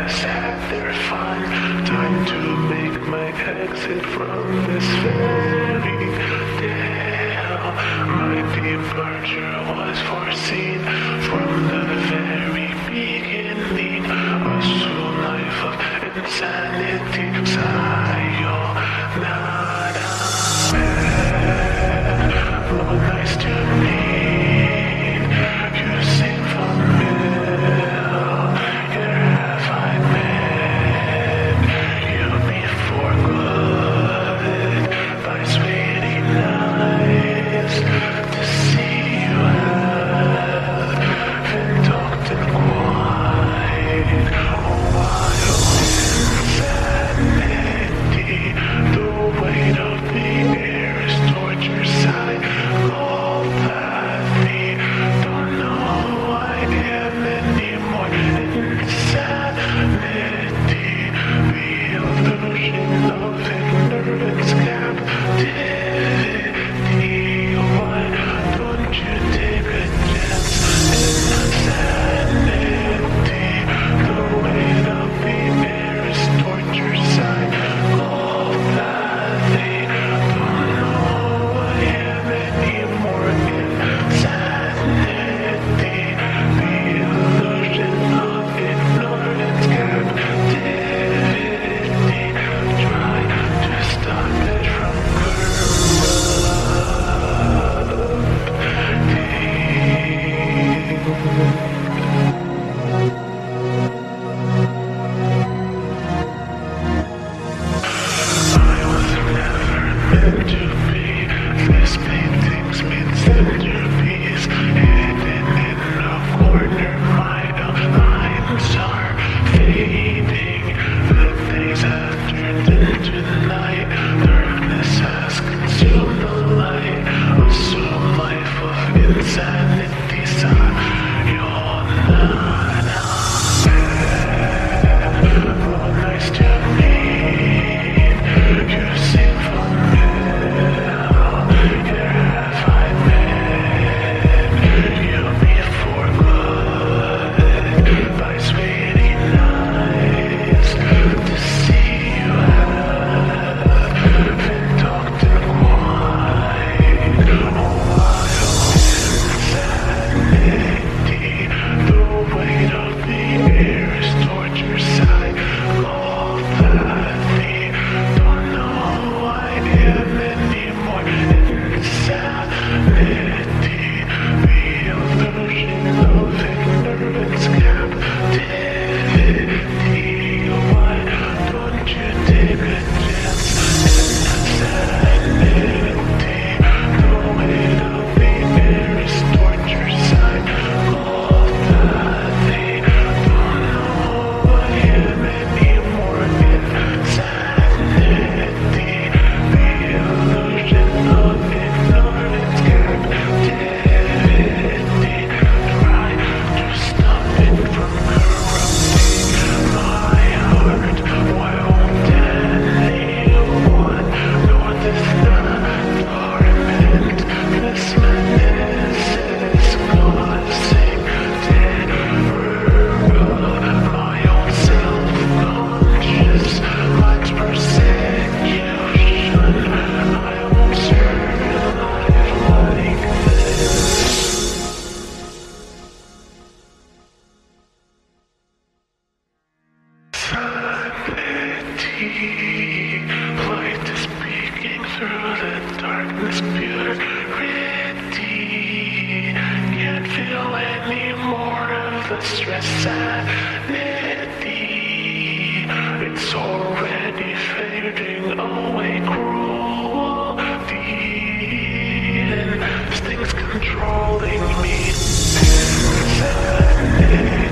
has had their fun. Time to make my exit from this fairy tale. My departure was foreseen from the very beginning. A slow life of insanity. Sayonara. Oh, nice to meet you. Seem familiar. Have I met you before? Good by sweetie nice to see you. Haven't talked in quite a while. Insanity, the weight of the air is torture. Psychopathy, don't know who I am anymore. Insanity, the illusion of ignorance, captivity. Why don't you take a chance? Insanity, the weight of the air is torture. Psychopathy, don't know who I am anymore. Insanity, the illusion of ignorance, captivity. Try to stop it from I was never meant to be. This painting's been centerpiece, hidden in a corner. My lines are fading. The days have turned into night. Darkness has consumed the light. Assume life of insanity. Sayonara. Oh, nice to meet you. Seem familiar. Have I met you before? Good by sweetie nice to see you. Haven't talked in quite a while. Insanity, the weight of the air is torture. Psychopathy, don't know who I am anymore. Insanity, the illusion of ignorance, captivity. Why don't you take a chance? Insanity, the weight of the air is torture. Psychopathy, don't know who I am anymore. Insanity, the illusion of ignorance, captivity. Try to stop it from corrupting my heart. Why won't anyone know this torment? This menace is causing terror of my own self-conscious mind's persecution. I won't survive like this. Sanity, light is peeking through the darkness. Purity, can't feel any more of the stress. Sanity, it's already fading away. Cruelty, and this thing's controlling me. Sanity.